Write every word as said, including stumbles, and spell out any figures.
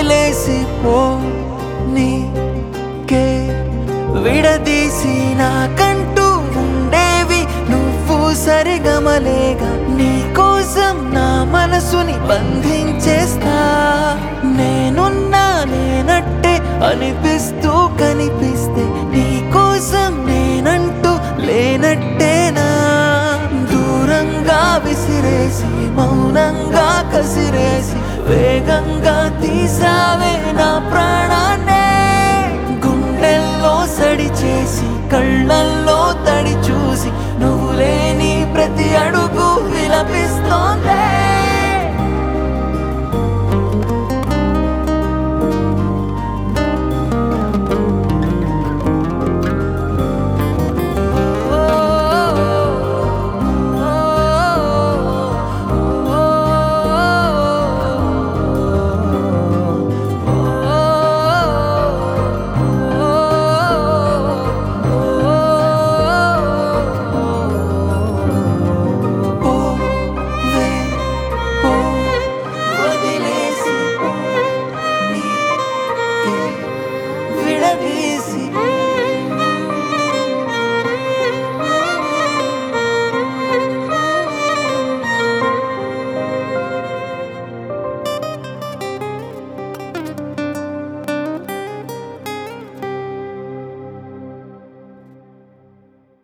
వదిలేసిపో నీకే విడదీసి నాకంటూ ఉండేవి నువ్వు సరిగమలేగా నీకోసం నా మనసుని బంధించేస్తా నేనున్నా నేనట్టే అనిపిస్తూ కనిపిస్తే నీకోసం నేనంటూ లేనట్టేనా దూరంగా విసిరేసి మౌనంగా కసిరేసి వేగంగా తీసావే